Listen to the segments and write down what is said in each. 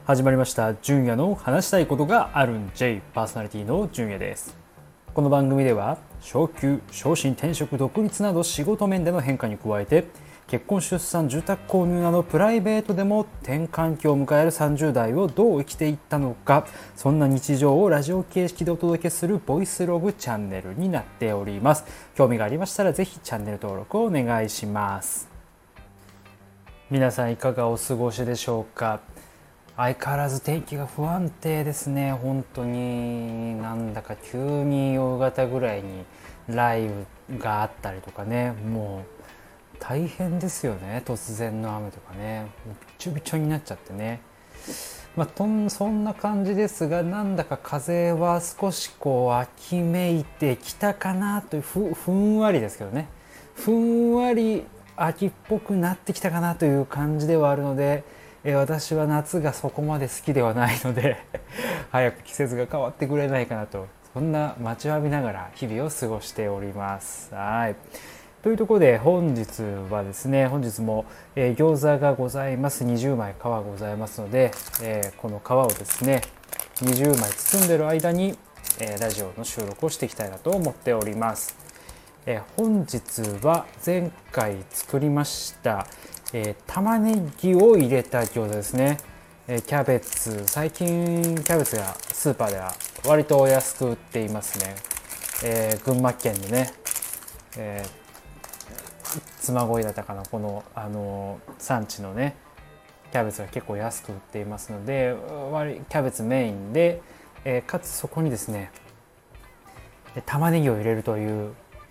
始まりました純也の話したいことがあるん J パーソナリティの純也です。この番組では昇給、昇進、転職、独立など仕事面での変化に加えて結婚、出産、住宅購入などプライベートでも転換期を迎える30代をどう生きていったのか、そんな日常をラジオ形式でお届けするボイスログチャンネルになっております。興味がありましたらぜひチャンネル登録をお願いします。皆さんいかがお過ごしでしょうか。相変わらず天気が不安定ですね。本当になんだか急に夕方ぐらいに雷雨があったりとかね、もう大変ですよね。突然の雨とかね、びちょびちょになっちゃってね。そんな感じですが、なんだか風は少し秋めいてきたかなというふんわりですけどね、ふんわり秋っぽくなってきたかなという感じではあるので、私は夏がそこまで好きではないので早く季節が変わってくれないかなと、そんな待ちわびながら日々を過ごしております。はい、というところで本日はですね、本日も、餃子がございます。20枚皮ございますので、この皮をですね20枚包んでる間に、ラジオの収録をしていきたいなと思っております。本日は前回作りました玉ねぎを入れた餃子ですね。キャベツ、最近キャベツがスーパーでは割とお安く売っていますね。群馬県のね、嬬恋だったかな、この、産地のねキャベツが結構安く売っていますので、キャベツメインで、かつそこにですね玉ねぎを入れるという、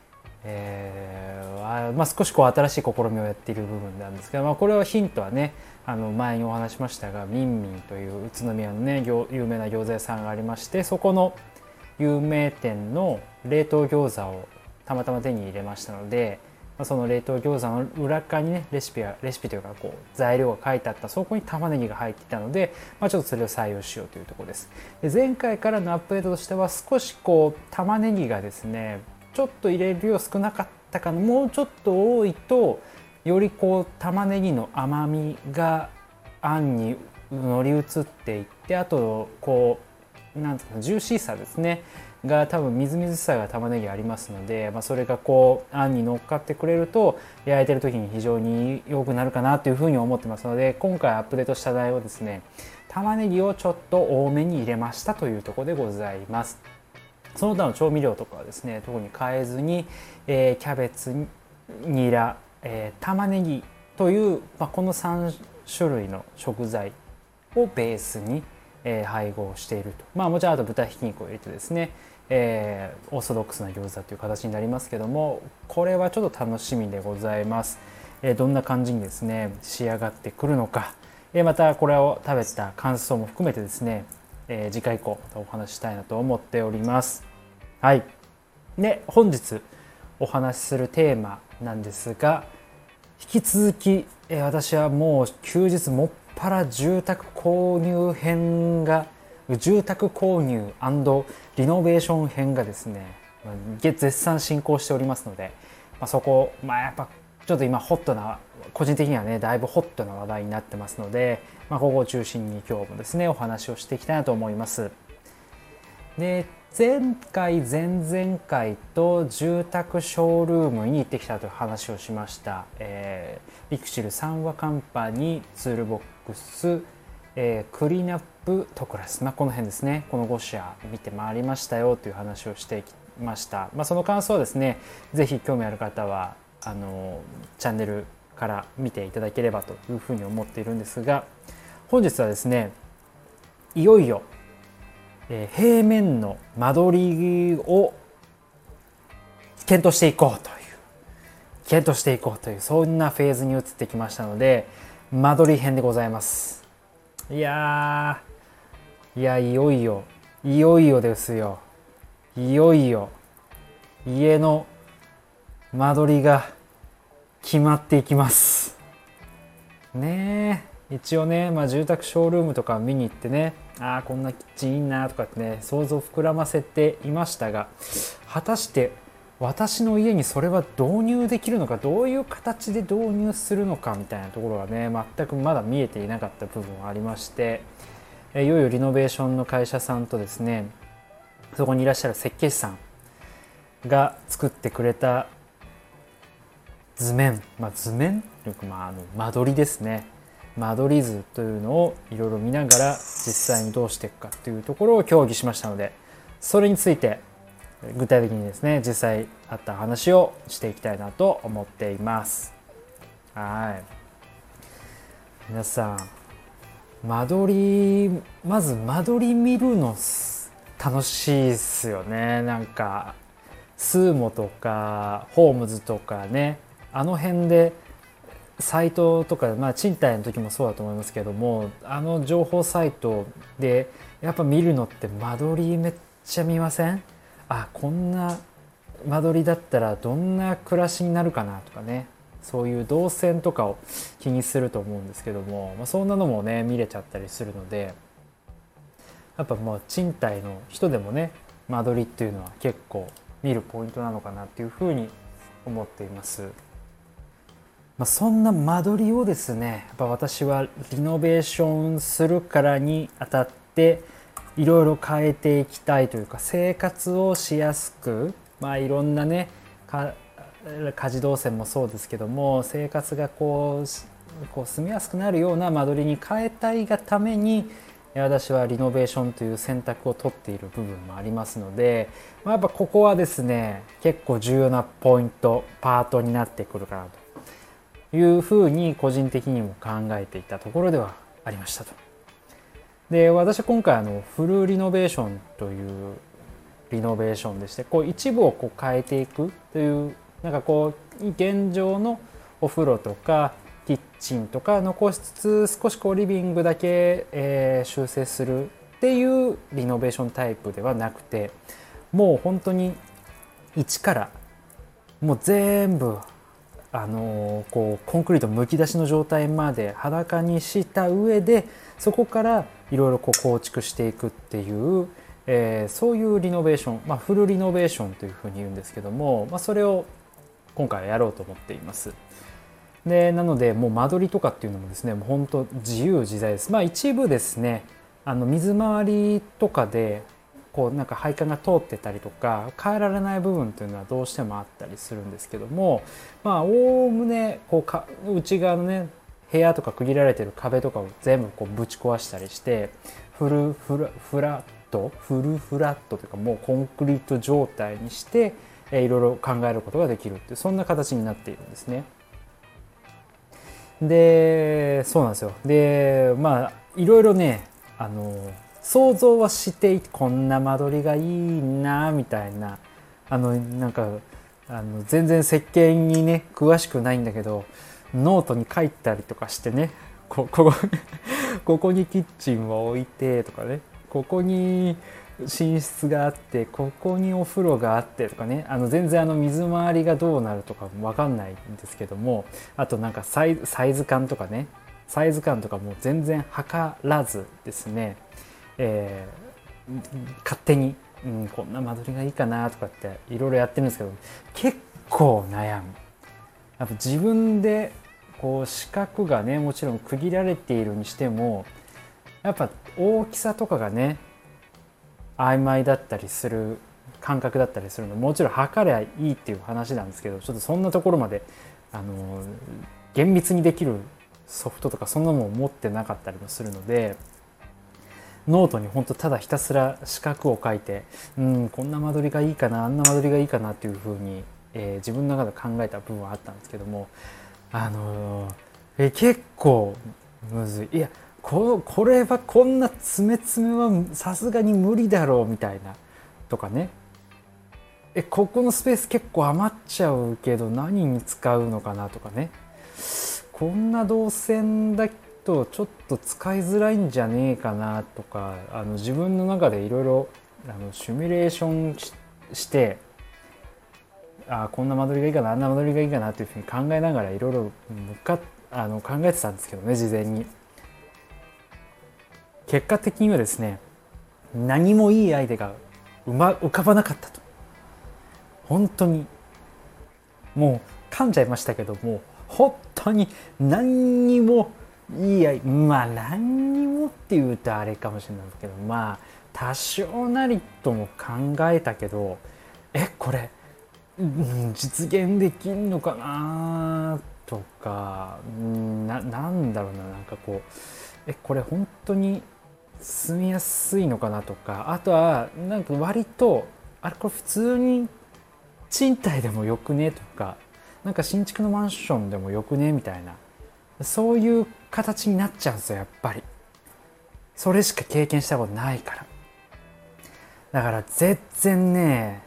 少し新しい試みをやっている部分なんですけど、これはヒントはね、前にお話しましたが、みんみんという宇都宮のね有名な餃子屋さんがありまして、そこの有名店の冷凍餃子をたまたま手に入れましたので、その冷凍餃子の裏側にねレシピというか材料が書いてあった、そこに玉ねぎが入っていたので、ちょっとそれを採用しようというところです。で、前回からのアップデートとしては、少し玉ねぎがですねちょっと入れる量少なかったかな、もうちょっと多いとより玉ねぎの甘みがあんに乗り移っていって、あとなんですか、ジューシーさですねが、多分みずみずしさが玉ねぎありますので、それがあんに乗っかってくれると焼いてる時に非常に良くなるかなというふうに思ってますので、今回アップデートした内容ですね、玉ねぎをちょっと多めに入れましたというところでございます。その他の調味料とかはですね特に変えずに、キャベツ、ニラ、玉ねぎという、この3種類の食材をベースに、配合していると。もちろんあと豚ひき肉を入れてですね、オーソドックスな餃子という形になりますけども、これはちょっと楽しみでございます。どんな感じにですね仕上がってくるのか、またこれを食べた感想も含めてですね、次回以降またお話ししたいなと思っております。はい。で、本日お話しするテーマなんですが、引き続き、私はもう休日もっぱら住宅購入リノベーション編がですね絶賛進行しておりますので、そこやっぱちょっと今個人的にはねだいぶホットな話題になってますので、ここを中心に今日もですねお話をしていきたいなと思います。で、前回前々回と住宅ショールームに行ってきたという話をしました。リクシル三和カンパニー、ツールボックス、クリーンアップトクラス、この辺ですね、この5社見て回りましたよという話をしてきました。その感想はですね、ぜひ興味ある方はチャンネルから見ていただければというふうに思っているんですが、本日はですねいよいよ平面の間取りを検討していこうというそんなフェーズに移ってきましたので、間取り編でございます。いよいよですよ。いよいよ家の間取りが決まっていきますね。一応ね、住宅ショールームとか見に行ってね、こんなキッチンいいなとかってね想像膨らませていましたが、果たして私の家にそれは導入できるのか、どういう形で導入するのかみたいなところがね全くまだ見えていなかった部分はありまして、 いよいよリノベーションの会社さんとですね、そこにいらっしゃる設計士さんが作ってくれた図面、図面というか、間取りですね。間取り図というのをいろいろ見ながら実際にどうしていくかというところを協議しましたので、それについて具体的にですね、実際あった話をしていきたいなと思っています。はい。皆さん、まず間取り見るの楽しいっすよね。なんかスーモとかホームズとかね、あの辺でサイトとか、賃貸の時もそうだと思いますけども、あの情報サイトでやっぱ見るのって間取りめっちゃ見ません？こんな間取りだったらどんな暮らしになるかなとかね、そういう動線とかを気にすると思うんですけども、そんなのもね見れちゃったりするので、やっぱ賃貸の人でもね、間取りっていうのは結構見るポイントなのかなっていうふうに思っています。そんな間取りをですね、やっぱ私はリノベーションするからにあたっていろいろ変えていきたいというか、生活をしやすく、いろんなね家事動線もそうですけども、生活がこう住みやすくなるような間取りに変えたいがために、私はリノベーションという選択を取っている部分もありますので、やっぱここはですね結構重要なポイントパートになってくるかなというふうに個人的にも考えていたところではありましたと。で、私は今回フルリノベーションというリノベーションでして、一部を変えていくという、現状のお風呂とかキッチンとか残しつつ、少しリビングだけ、修正するっていうリノベーションタイプではなくて、もう本当に一からもう全部コンクリートむき出しの状態まで裸にした上で、そこからいろいろ構築していくっていう、そういうリノベーション、フルリノベーションというふうに言うんですけども、それを今回やろうと思っています。でなのでもう間取りとかっていうのもですね、もう本当自由自在です。一部ですね、水回りとかで配管が通ってたりとか変えられない部分というのはどうしてもあったりするんですけども、おおむね内側のね部屋とか区切られてる壁とかを全部ぶち壊したりして、フルフラットというか、もうコンクリート状態にしていろいろ考えることができるっていう、そんな形になっているんですね。でそうなんですよ。でいろいろね想像はしてこんな間取りがいいなみたいな、全然設計にね詳しくないんだけど、ノートに書いたりとかしてね、ここにキッチンを置いてとかね、ここに寝室があってここにお風呂があってとかね、全然水回りがどうなるとかも分かんないんですけども、あとサイズ感とかね、サイズ感とかも全然測らずですね、勝手に、こんな間取りがいいかなとかっていろいろやってるんですけど、結構悩む。やっぱ自分で四角がねもちろん区切られているにしても、やっぱ大きさとかがね曖昧だったりする、感覚だったりするのもちろん測ればいいっていう話なんですけど、ちょっとそんなところまで厳密にできるソフトとかそんなものを持ってなかったりもするので、ノートに本当ただひたすら四角を書いて、こんな間取りがいいかな、あんな間取りがいいかなっていうふうに、自分の中で考えた部分はあったんですけども、結構むずい。いやこれはこんな詰め詰めはさすがに無理だろうみたいなとかね、ここのスペース結構余っちゃうけど何に使うのかなとかね、こんな動線だとちょっと使いづらいんじゃねえかなとか、自分の中でいろいろシミュレーションしてこんな間取りがいいかな、あんな間取りがいいかなというふうに考えながらいろいろ考えてたんですけどね、事前に。結果的にはですね、何もいいアイデアが浮かばなかったと。本当にもう噛んじゃいましたけども、本当に何にもいやまあ何にもっていうとあれかもしれないですけど、まあ多少なりとも考えたけど、これ、実現できんのかなとか、なんだろうな、なんかこうこれ本当に住みやすいのかなとか、あとはなんか割とあれこれ普通に賃貸でもよくねとか、なんか新築のマンションでもよくねみたいな、そういう形になっちゃうんですよ、やっぱり。それしか経験したことないから。だから全然ね、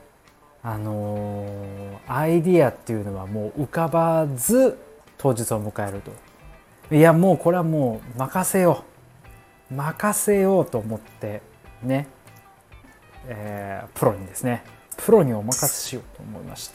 アイディアっていうのはもう浮かばず当日を迎えると。いやもうこれはもう任せようと思ってね、プロにですね、プロにお任せしようと思いまして、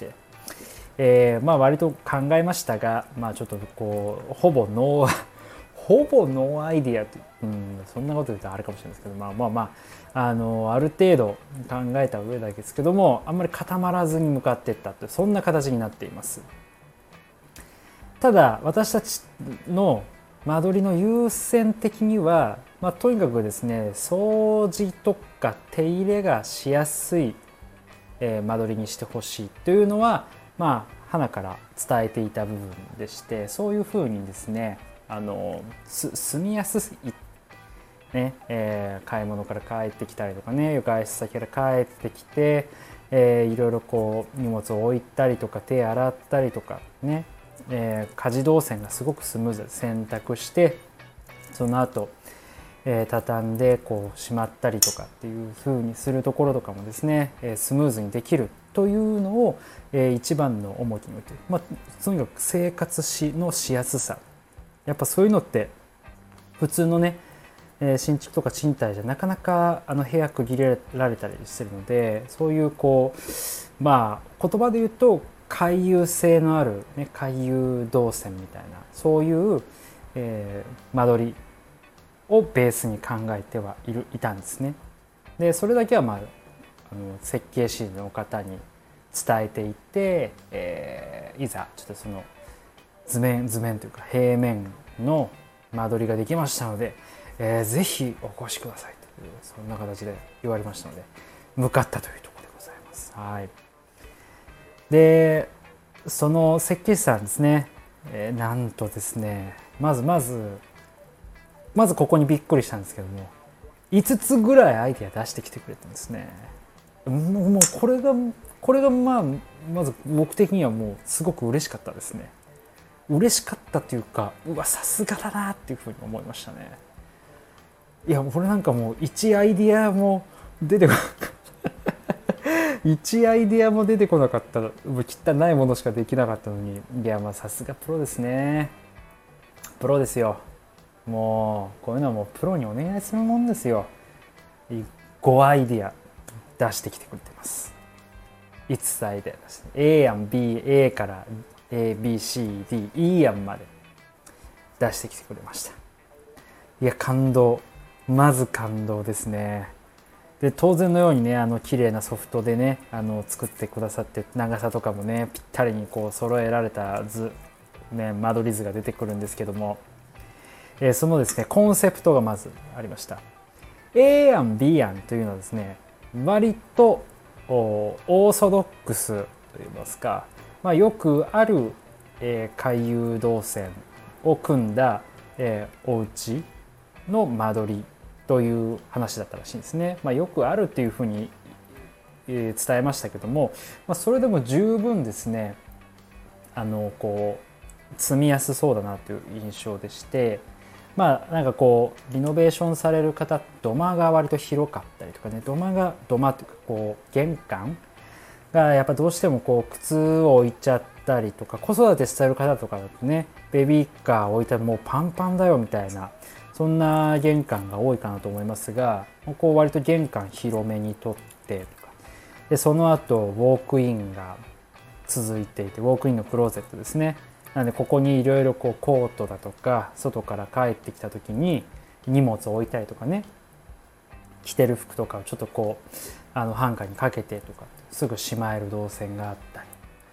まあ割と考えましたが、まあちょっとこうほぼノーアイディアと、そんなこと言うとあれかもしれないですけど、ある程度考えた上だけですけども、あんまり固まらずに向かっていったという、そんな形になっています。ただ私たちの間取りの優先的には、とにかくですね、掃除とか手入れがしやすい、間取りにしてほしいというのは、花から伝えていた部分でして、そういうふうにですね、住みやすい、買い物から帰ってきたりとかね、外出先から帰ってきて、いろいろこう荷物を置いたりとか手洗ったりとかね、家事動線がすごくスムーズで、洗濯してその後、畳んでこうしまったりとかっていう風にするところとかもですね、スムーズにできるというのを、一番の重きに置いて、とにかく生活のしやすさ、やっぱそういうのって普通のね、新築とか賃貸じゃなかなか部屋区切られたりしてるので、そういうこう言葉で言うと回遊性のある、回遊動線みたいな、そういう、間取りをベースに考えていたんですね。でそれだけは、設計士の方に伝えていて、いざちょっとその図面というか平面の間取りができましたので、ぜひお越しくださいという、そんな形で言われましたので向かったというところでございます。はい。でその設計士さんですね、なんとですね、まずここにびっくりしたんですけども、5つぐらいアイデア出してきてくれたんですね。もうこれがまず僕的にはもうすごく嬉しかったですね。嬉しかったというか、さすがだなっていうふうに思いましたね。いやこれなんかもう1アイデアも出てこなかった1アイデアも出てこなかった、汚いものしかできなかったのに、いやさすがプロですね。プロですよ。もうこういうのはもうプロにお願いするもんですよ。5アイデア出してきてくれてます。5つアイデアです、ね、A 案 A から ABCDE 案まで出してきてくれました。いやまず感動ですね。で当然のようにね、綺麗なソフトでね、作ってくださって、長さとかもねぴったりにこう揃えられた図、間取り図が出てくるんですけども、そのですねコンセプトがまずありました。 A 案 B 案というのはですね、割とオーソドックスといいますか、よくある、回遊動線を組んだ、お家の間取りという話だったらしいんですね。よくあるっていうふうに、伝えましたけども、それでも十分ですね、こう住みやすそうだなという印象でして、なんかこうリノベーションされる方、土間が割と広かったりとかね、土間というかこう玄関がやっぱどうしてもこう靴を置いちゃったりとか、子育てしてる方とかだとね、ベビーカー置いたらもうパンパンだよみたいな、そんな玄関が多いかなと思いますが、こう割と玄関広めに取ってとかで、その後ウォークインが続いていて、ウォークインのクローゼットですね。なのでここにいろいろこうコートだとか、外から帰ってきた時に荷物を置いたりとかね、着てる服とかをちょっとこうハンガーにかけてとか、すぐしまえる動線があったり、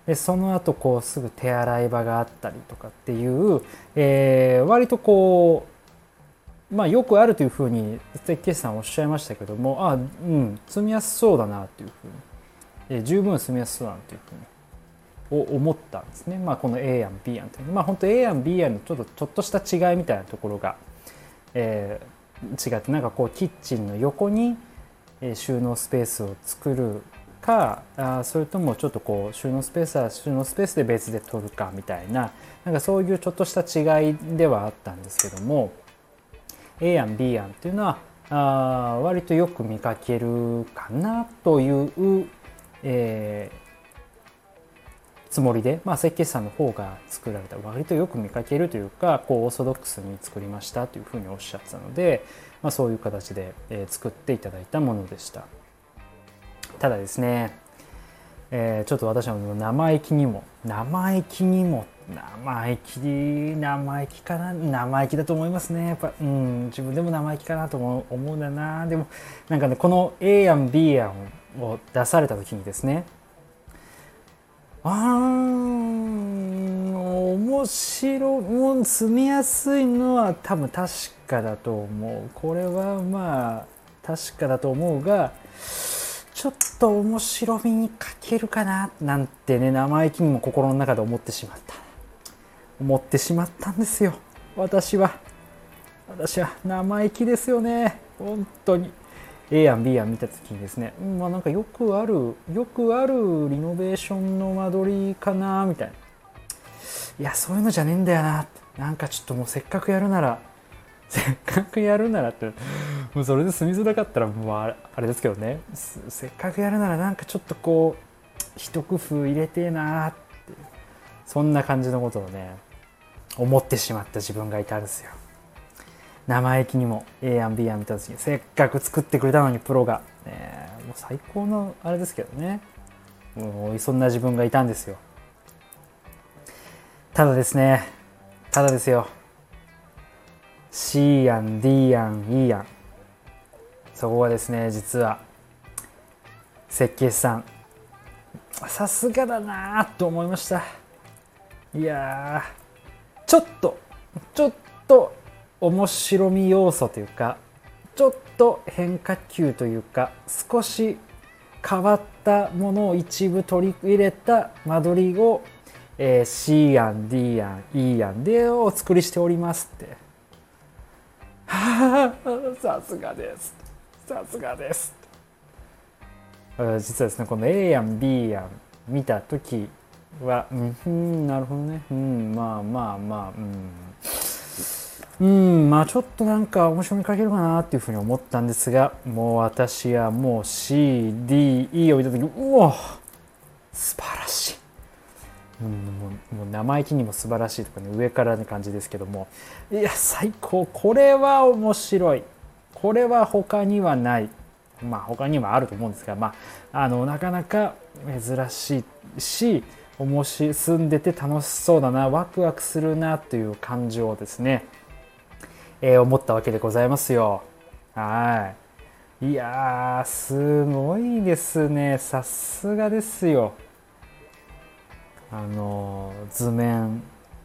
その後こうすぐ手洗い場があったりとかっていう、割とこうよくあるというふうに設計士さんおっしゃいましたけども、住みやすそうだなというふうに、十分住みやすそうだなというふうに思ったんですね。この A 案 B 案という本当 A 案 B 案のちょっとした違いみたいなところが、違って、なんかこうキッチンの横に収納スペースを作るか、それともちょっとこう収納スペースは収納スペースで別で取るかみたいな、なんかそういうちょっとした違いではあったんですけども、 A 案 B 案っていうのは割とよく見かけるかなという、つもりで、設計士さんの方が作られた割とよく見かけるというか、こうオーソドックスに作りましたというふうにおっしゃってたので、そういう形で作っていただいたものでした。ただですね、ちょっと私は生意気かな、生意気だと思いますね。やっぱ、自分でも生意気かなと思うんだな。でもなんかね、この A 案 B 案を出された時にですね、面白い、もう住みやすいのは多分確かだと思う。これは確かだと思うが、ちょっと面白みに欠けるかななんてね、生意気にも心の中で思ってしまったんですよ。私は生意気ですよね、本当に。A 案 B 案見た時にですね、なんかよくあるリノベーションの間取りかなみたいな。いや、そういうのじゃねえんだよなって。なんかちょっともうせっかくやるならってもうそれで住みづらかったらもうあれですけどね、せっかくやるならなんかちょっとこう一工夫入れてえなって、そんな感じのことをね思ってしまった自分がいたんですよ。生意気にも A 案 B 案見た時に、せっかく作ってくれたのにプロが、もう最高のあれですけどね、もうそんな自分がいたんですよ。ただですよ、 C 案 D 案 E 案、そこがですね、実は設計士さんさすがだなと思いました。いやー、ちょっと面白み要素というか、ちょっと変化球というか、少し変わったものを一部取り入れた間取りを、C 案 D 案 E 案でお作りしておりますって。さすがです実はですね、この A 案 B 案見た時は、なるほどね、ちょっとなんか面白みかけるかなっていうふうに思ったんですが、もう私はもう C、D、E を見た時に、うわ素晴らしい、もう生意気にも素晴らしいとかね、上からの感じですけども、いや最高、これは面白い、これは他にはない、他にはあると思うんですが、なかなか珍しいし、住んでて楽しそうだな、ワクワクするなという感情をですね、思ったわけでございますよ。はい。いやー、すごいですね。さすがですよ。図面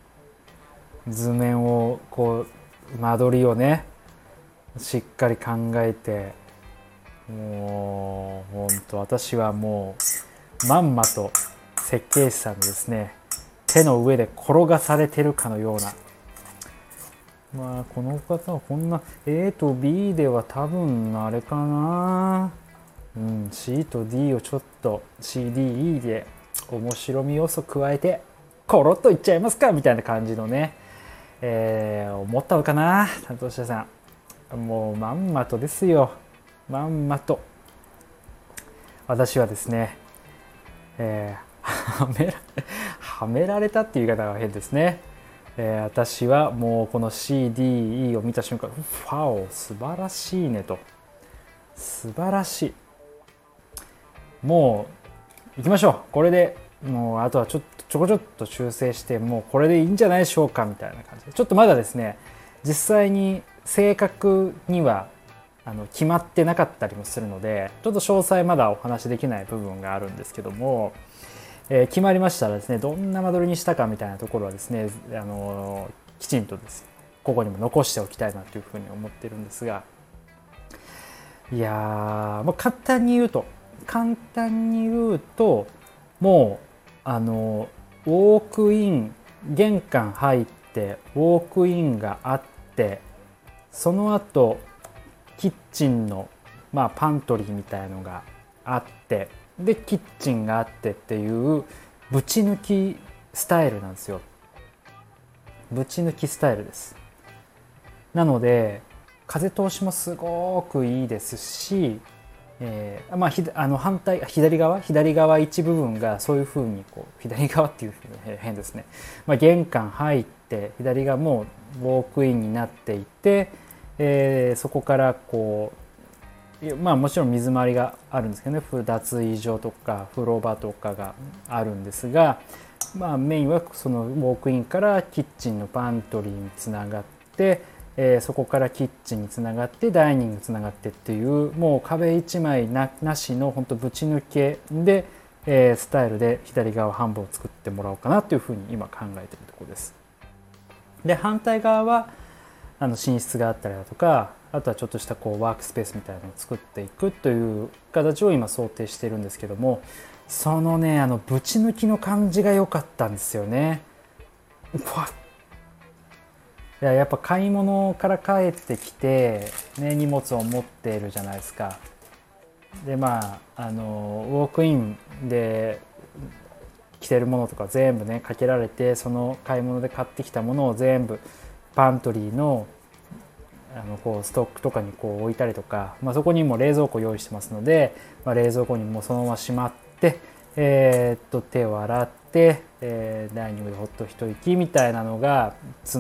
をこう間取りをねしっかり考えて、もう本当私はもうまんまと設計士さんのですね手の上で転がされてるかのような、この方はこんな A と B では多分あれかな、C と D をちょっと CDE で面白み要素加えてコロッといっちゃいますかみたいな感じのね、思ったのかな、担当者さん。もうまんまとですよ、まんまと。私はですね、はめられたっていう言い方が変ですね。私はもうこの CDE を見た瞬間、ファオ素晴らしいねと、素晴らしい、もう行きましょう、これでもうあとはちょこちょっと修正して、もうこれでいいんじゃないでしょうかみたいな感じで、ちょっとまだですね実際に正確には決まってなかったりもするので、ちょっと詳細まだお話しできない部分があるんですけども、 決まりましたらですね、どんな間取りにしたかみたいなところはですね、きちんとですねここにも残しておきたいなというふうに思ってるんですが、いやー、簡単に言うともうウォークイン、玄関入ってウォークインがあって、その後キッチンの、パントリーみたいのがあって、でキッチンがあってっていうぶち抜きスタイルなんですよ。ぶち抜きスタイルです。なので風通しもすごくいいですし、反対左側一部分がそういう風に左側っていう風に変ですね、玄関入って左側もウォークインになっていて、そこからもちろん水回りがあるんですけどね、脱衣所とか風呂場とかがあるんですが、メインはそのウォークインからキッチンのパントリーにつながって、そこからキッチンにつながってダイニングつながってっていう、もう壁一枚 なしの本当ぶち抜けで、スタイルで左側半分を作ってもらおうかなというふうに今考えているところです。で反対側は寝室があったりだとか、あとはちょっとしたワークスペースみたいなのを作っていくという形を今想定しているんですけども、そのねぶち抜きの感じが良かったんですよね。やっぱ買い物から帰ってきて、荷物を持っているじゃないですか。でウォークインで着てるものとか全部かけられて、その買い物で買ってきたものを全部パントリーのストックとかに置いたりとか、そこにも冷蔵庫用意してますので、冷蔵庫にもそのまましまって、手を洗って、ダイニングでほっと一息みたいなのが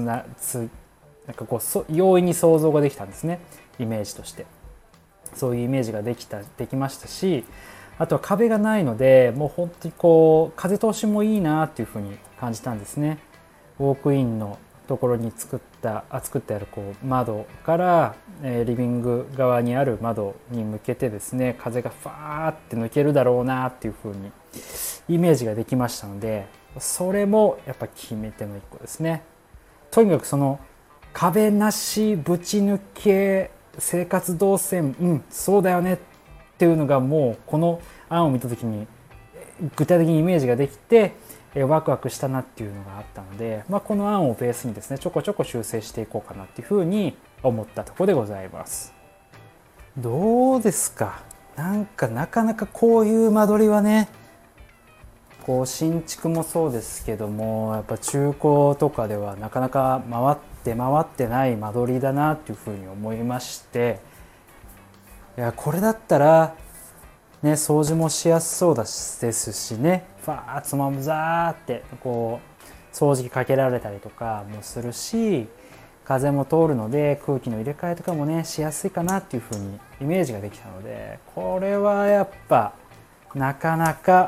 容易に想像ができたんですね。イメージとしてそういうイメージができましたし、あとは壁がないので、もう本当に風通しもいいなっていうふうに感じたんですね。ウォークインのところに作ってある窓から、リビング側にある窓に向けてですね、風がファーって抜けるだろうなっていう風にイメージができましたので、それもやっぱ決め手の一個ですね。とにかくその壁なしぶち抜け生活動線、そうだよねっていうのがもうこの案を見た時に具体的にイメージができて、ワクワクしたなっていうのがあったので、この案をベースにですねちょこちょこ修正していこうかなっていうふうに思ったところでございます。どうですか？なかなかこういう間取りはね、新築もそうですけども、やっぱ中古とかではなかなか回ってない間取りだなっていうふうに思いまして、いやこれだったら掃除もしやすそうですしね、ファーつまむざーって掃除機かけられたりとかもするし、風も通るので空気の入れ替えとかもしやすいかなっていう風にイメージができたので、これはやっぱなかなか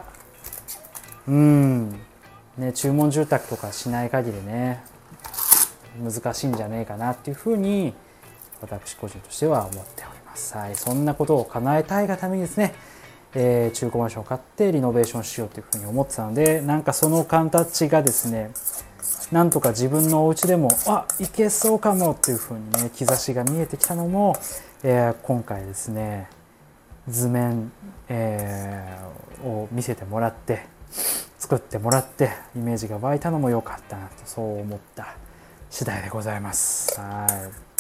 注文住宅とかしない限り難しいんじゃねえかなっていう風に私個人としては思っております。はい、そんなことを叶えたいがためにですね、中古マンションを買ってリノベーションしようというふうに思ってたので、その形がですね、なんとか自分のお家でもいけそうかもっていうふうに兆しが見えてきたのも、今回ですね図面、を見せてもらって作ってもらってイメージが湧いたのも良かったなと、そう思った次第でございます。はい、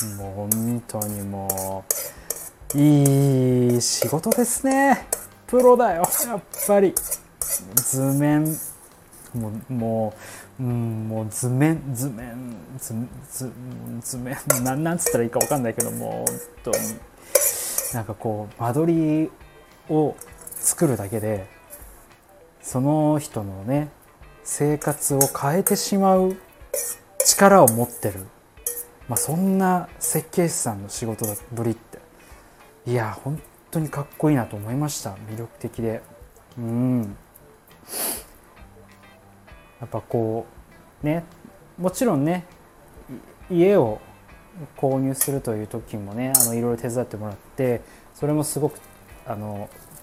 もう本当にもういい仕事ですね。プロだよやっぱり。図面もう図面なんつったらいいか分かんないけども、本当に間取りを作るだけでその人の生活を変えてしまう力を持ってる、そんな設計士さんの仕事ぶりって、いや本当にかっこいいなと思いました。魅力的で、やっぱもちろん家を購入するという時もいろいろ手伝ってもらって、それもすごく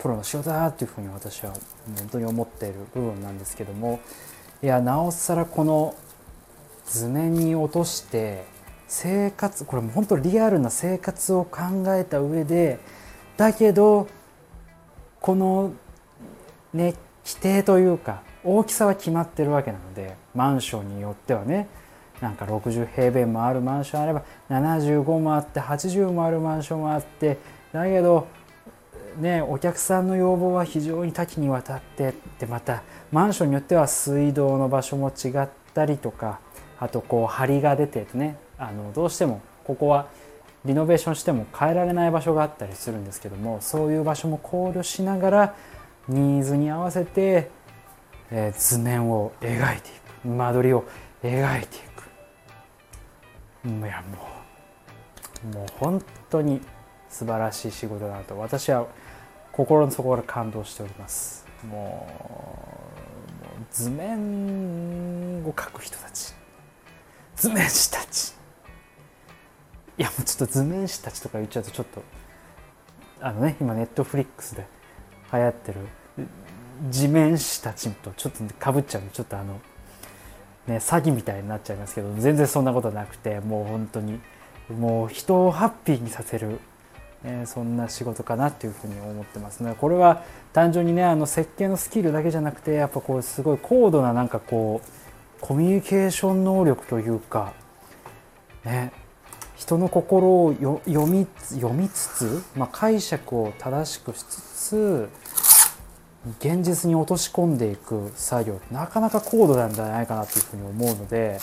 プロの仕事だっていうふうに私は本当に思っている部分なんですけども、いやなおさらこの図面に落として生活、これも本当リアルな生活を考えた上で、だけどこのね規定というか大きさは決まってるわけなので、マンションによってはね、なんか60平米もあるマンションあれば75もあって80もあるマンションもあって、だけどねお客さんの要望は非常に多岐にわたって、でまたマンションによっては水道の場所も違ったりとか、あとこう梁が出てね、どうしてもここはリノベーションしても変えられない場所があったりするんですけども、そういう場所も考慮しながらニーズに合わせて、図面を描いていく、間取りを描いていく。いやもう本当に素晴らしい仕事だなと私は心の底から感動しております。もう図面を描く人たち、図面師たち、いやもうちょっと図面師たちとか言っちゃうとちょっと今ネットフリックスで流行ってる地面師たちとちょっとかぶっちゃうの、ちょっと詐欺みたいになっちゃいますけど、全然そんなことなくて、もう本当にもう人をハッピーにさせる、そんな仕事かなっていうふうに思ってますね。これは単純にね設計のスキルだけじゃなくて、やっぱこうすごい高度ななんかこうコミュニケーション能力というかね、人の心を読みつつ、解釈を正しくしつつ現実に落とし込んでいく作業、なかなか高度なんじゃないかなというふうに思うので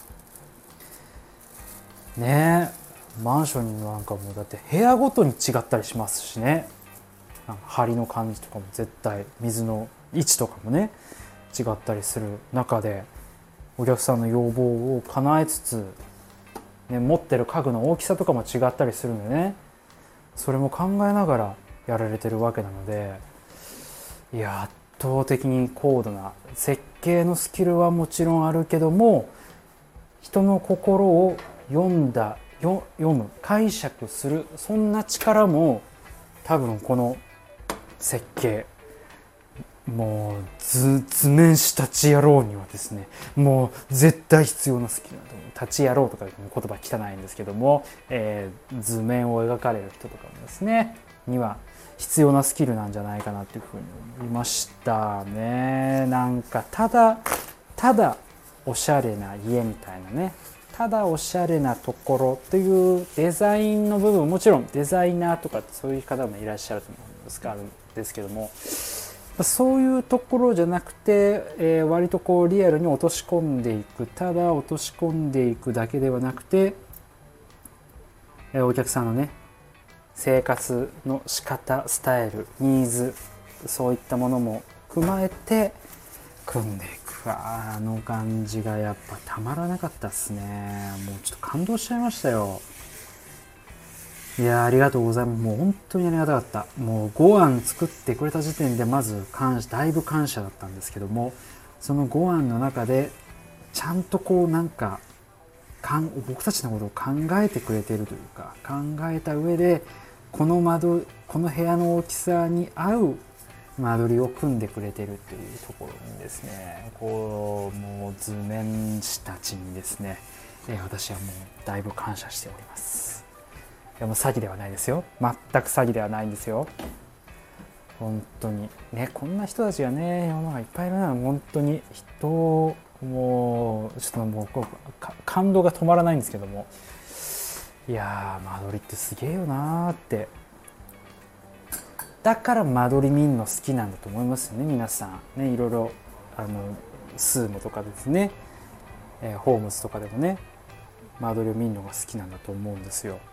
ね、マンションなんかもだって部屋ごとに違ったりしますしね、なんか梁の感じとかも絶対、水の位置とかもね違ったりする中で、お客さんの要望を叶えつつ、持ってる家具の大きさとかも違ったりするんでね、それも考えながらやられてるわけなので、いや圧倒的に高度な設計のスキルはもちろんあるけども、人の心を読む解釈する、そんな力も多分この設計、もう図面師たち野郎にはですね、もう絶対必要なスキルだと思う。立ち野郎とかいう言葉汚いんですけども、図面を描かれる人とかもですねには必要なスキルなんじゃないかなというふうに思いましたね。なんかただおしゃれな家みたいなね、ただおしゃれなところというデザインの部分、もちろんデザイナーとかそういう方もいらっしゃると思うんですけども、そういうところじゃなくて、割とこうリアルに落とし込んでいく、ただ落とし込んでいくだけではなくて、お客さんのね生活の仕方、スタイル、ニーズ、そういったものも踏まえて組んでいく。あの感じがやっぱたまらなかったっすね。もうちょっと感動しちゃいましたよ。いやありがとうございます。もう本当にありがたかった。もう5案作ってくれた時点でまずだいぶ感謝だったんですけども、その5案の中でちゃんとこうなんか僕たちのことを考えてくれているというか、考えた上でこの部屋の大きさに合う間取りを組んでくれているというところにですね、もう図面師たちにですね、私はもうだいぶ感謝しております。でも詐欺ではないですよ。全く詐欺ではないんですよ。本当にね、こんな人たちがね世の中いっぱいいるなら、本当に人をもうちょっともう感動が止まらないんですけども、いや間取りってすげえよなーって、だから間取り見るの好きなんだと思いますよね、皆さんね。いろいろスーモとかですね、ホームズとかでもね間取りを見るのが好きなんだと思うんですよ。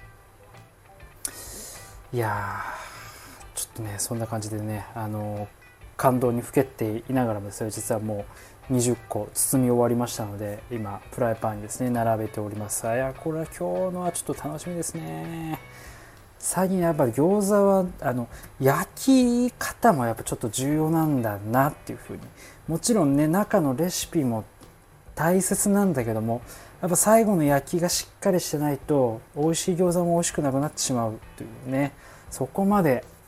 いやちょっとねそんな感じでね感動にふけっていながらもですね、実はもう20個包み終わりましたので、今フライパンにですね並べております。いやこれは今日のはちょっと楽しみですね。最近やっぱり餃子は焼き方もやっぱちょっと重要なんだなっていうふうに、もちろんね中のレシピも大切なんだけども、やっぱ最後の焼きがしっかりしてないと美味しい餃子も美味しくなくなってしまうというね、そこまで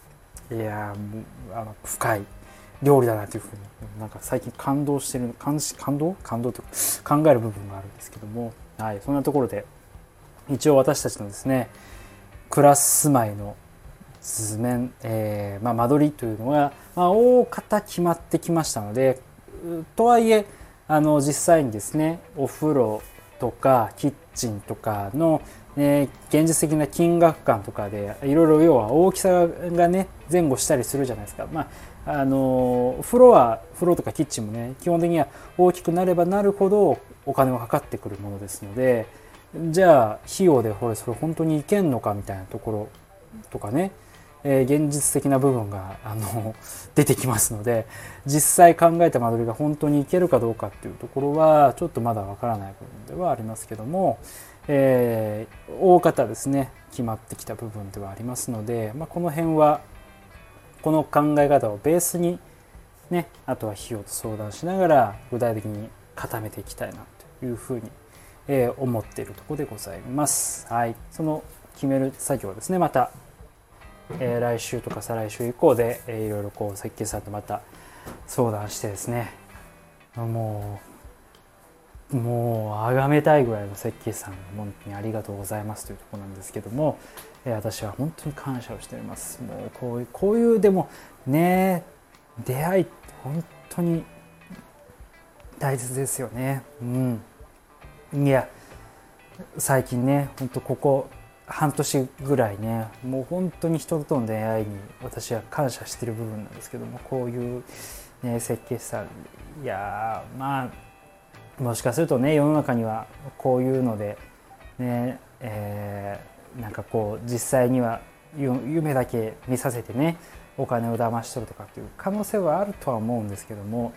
いやもう深い料理だなというふうになんか最近感動してる感動というか考える部分があるんですけども、はい、そんなところで一応私たちのですねクラス住まいの図面、間取りというのが、大方決まってきましたので、とはいえ実際にですねお風呂とかキッチンとかの、現実的な金額感とかでいろいろ要は大きさがね前後したりするじゃないですか。風呂とかキッチンもね基本的には大きくなればなるほどお金がかかってくるものですので、じゃあ費用でそれ本当にいけんのかみたいなところとかね、現実的な部分が出てきますので、実際考えた間取りが本当にいけるかどうかっていうところはちょっとまだわからない部分ではありますけども、大方ですね決まってきた部分ではありますので、この辺はこの考え方をベースにね、あとは費用と相談しながら具体的に固めていきたいなというふうに思っているところでございます。はい、その決める作業ですね、また来週とか再来週以降でいろいろこう設計士さんとまた相談してですね、もう崇めたいぐらいの設計士さん本当にありがとうございますというところなんですけども、私は本当に感謝をしております。もうこういうでもね出会いって本当に大切ですよね。いや最近ね本当ここ半年ぐらいねもう本当に人との出会いに私は感謝している部分なんですけども、こういう、設計士さんいやもしかするとね世の中にはこういうのでね、なんかこう実際には夢だけ見させてねお金を騙し取るとかっていう可能性はあるとは思うんですけども、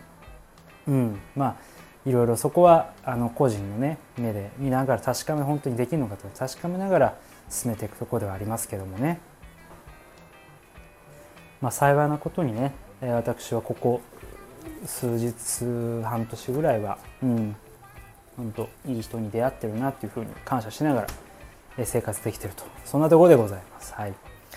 いろいろそこは個人のね目で見ながら確かめ本当にできるのかと確かめながら進めていくところではありますけどもね、幸いなことにね私はここ数日半年ぐらいは本当いい人に出会ってるなっていうふうに感謝しながら生活できてると、そんなところでございます。はい、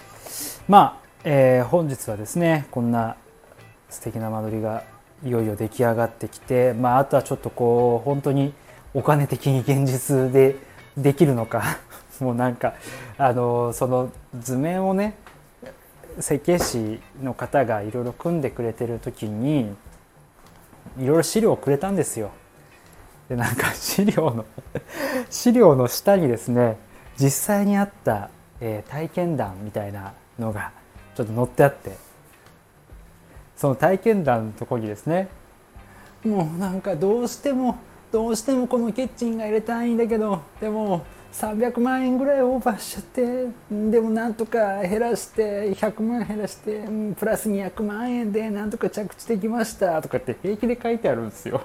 本日はですねこんな素敵な間取りがいよいよ出来上がってきて、あとはちょっとこう本当にお金的に現実でできるのかもうなんかその図面をね設計士の方がいろいろ組んでくれてる時にいろいろ資料をくれたんですよ。でなんか資料の下にですね実際にあった、体験談みたいなのがちょっと載ってあって、その体験談のところにですね、もうなんかどうしてもこのキッチンが入れたいんだけど、でも300万円ぐらいオーバーしちゃって、でもなんとか減らして100万減らしてプラス200万円でなんとか着地できましたとかって平気で書いてあるんですよ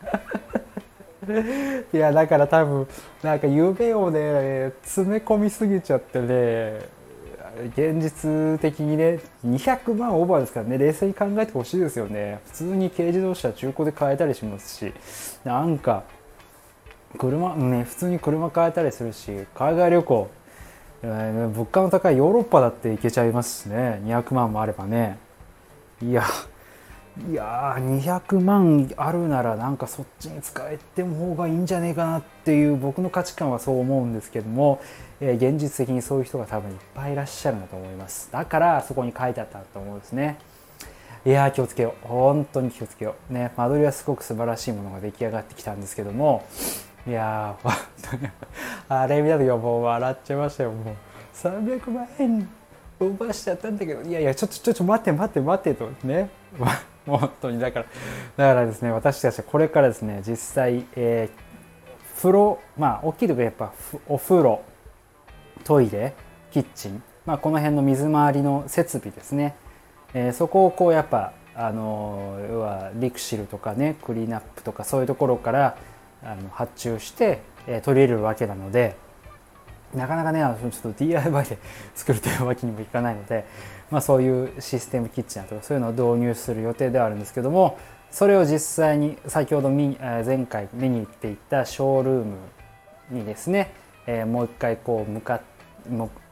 いやだから多分なんか夢をね詰め込みすぎちゃってね、現実的にね200万オーバーですからね、冷静に考えてほしいですよね。普通に軽自動車中古で買えたりしますし、なんか車ね普通に車買えたりするし、海外旅行、物価の高いヨーロッパだって行けちゃいますしね、200万もあればね。いや200万あるならなんかそっちに使えても方がいいんじゃねえかなっていう僕の価値観はそう思うんですけども、現実的にそういう人が多分いっぱいいらっしゃるんだと思います。だからそこに書いてあったと思うんですね。いや気をつけよう、本当に気をつけようね。間取りはすごく素晴らしいものが出来上がってきたんですけども、いや本当にあれ見た時はもう笑っちゃいましたよ。もう300万円オーバーしちゃったんだけど、ちょっと待ってとね本当にだからですね、私たちはこれからですね実際、風呂大きいところやっぱお風呂、トイレ、キッチン、この辺の水回りの設備ですね、そこをこうやっぱ要はリクシルとかねクリーンアップとかそういうところから発注して、取り入れるわけなので、なかなかねちょっと DIY で作るというわけにもいかないので、そういうシステムキッチンとかそういうのを導入する予定ではあるんですけども、それを実際に先ほど前回見に行っていったショールームにですね、もう一回こう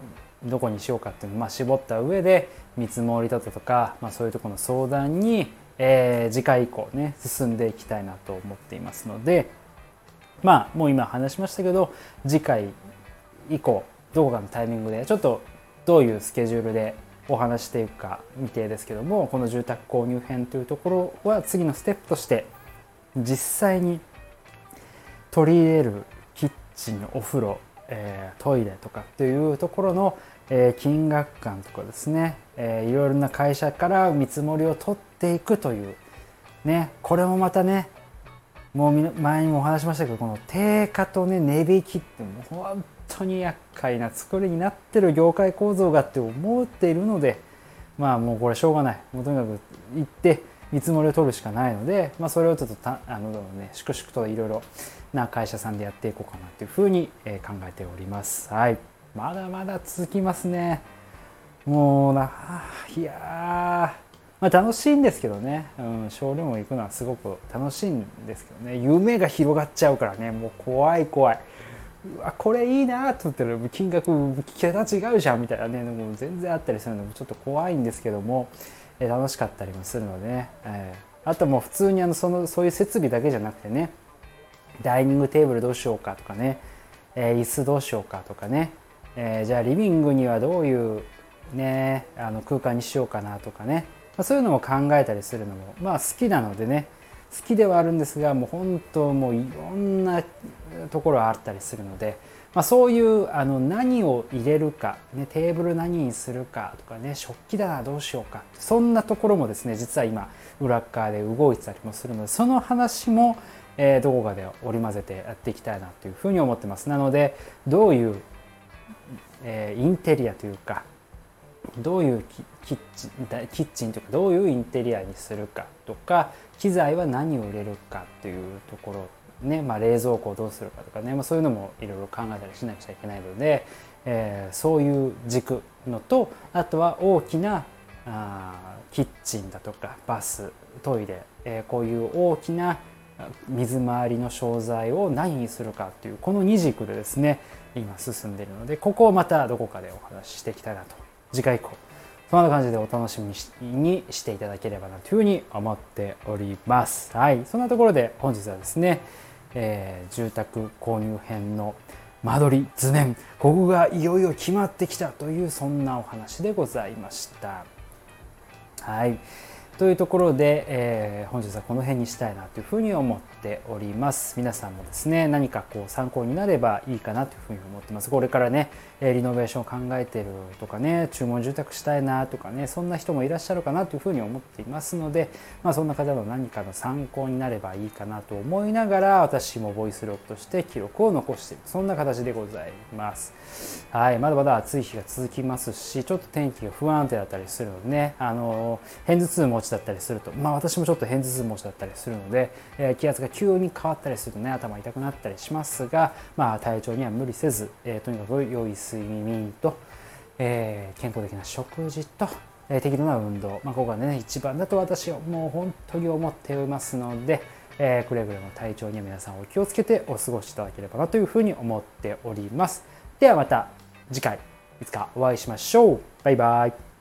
どこにしようかっていうのを絞った上で見積もりだとか、そういうところの相談に、次回以降ね進んでいきたいなと思っていますので、もう今話しましたけど、次回以降どこかのタイミングでちょっとどういうスケジュールでお話していくか未定ですけども、この住宅購入編というところは次のステップとして実際に取り入れるキッチン、お風呂、トイレとかっていうところの、金額感とかですね、いろいろな会社から見積もりを取っていくというね、これもまたね、もう前にもお話しましたけど、この定価とね値引きってもう本当に厄介な作りになってる業界構造がって思っているので、もうこれしょうがない、もうとにかく行って見積もりを取るしかないので、それをちょっと粛々といろいろな会社さんでやっていこうかなというふうに考えております。はい、まだまだ続きますね。もういや楽しいんですけどね、ショールーム行くのはすごく楽しいんですけどね、夢が広がっちゃうからね、もう怖い、うわこれいいなと思ってる、金額桁違うじゃんみたいなね、もう全然あったりするのもちょっと怖いんですけども、楽しかったりもするのでね、あともう普通にそういう設備だけじゃなくてね、ダイニングテーブルどうしようかとかね、椅子どうしようかとかね、じゃあリビングにはどういうね空間にしようかなとかね、そういうのも考えたりするのも好きなのでね、好きではあるんですが、もう本当もういろんなところあったりするので、そういう何を入れるか、ね、テーブル何にするかとかね、食器棚どうしようか、そんなところもですね実は今裏側で動いてたりもするので、その話もどこかで織り交ぜてやっていきたいなというふうに思ってます。なのでどういう、インテリアというか、どういうキッチンというかどういうインテリアにするかとか、機材は何を入れるかというところね、冷蔵庫をどうするかとかね、そういうのもいろいろ考えたりしなくちゃいけないので、そういう軸のと、あとは大きなキッチンだとかバス、トイレ、こういう大きな水回りの商材を何にするかっていう、この2軸でですね今進んでいるので、ここをまたどこかでお話ししていきたいなと、次回以降そんな感じでお楽しみにしていただければなというふうに思っております。はい、そんなところで本日はですね、住宅購入編の間取り図面、ここがいよいよ決まってきたという、そんなお話でございました。はい、というところで、本日はこの辺にしたいなというふうに思っております。皆さんもですね何か参考になればいいかなというふうに思ってます。これからねリノベーションを考えているとかね、注文住宅したいなとかね、そんな人もいらっしゃるかなというふうに思っていますので、そんな方の何かの参考になればいいかなと思いながら、私もボイスログとして記録を残している、そんな形でございます。はい、まだまだ暑い日が続きますし、ちょっと天気が不安定だったりするのでね、片頭痛持ちだったりすると、私もちょっと片頭痛持ちだったりするので、気圧が急に変わったりするとね頭痛くなったりしますが、体調には無理せず、とにかく良い睡眠と、健康的な食事と、適度な運動、ここがね一番だと私はもう本当に思っていますので、くれぐれも体調には皆さんお気をつけてお過ごしいただければなというふうに思っております。ではまた次回いつかお会いしましょう。バイバイ。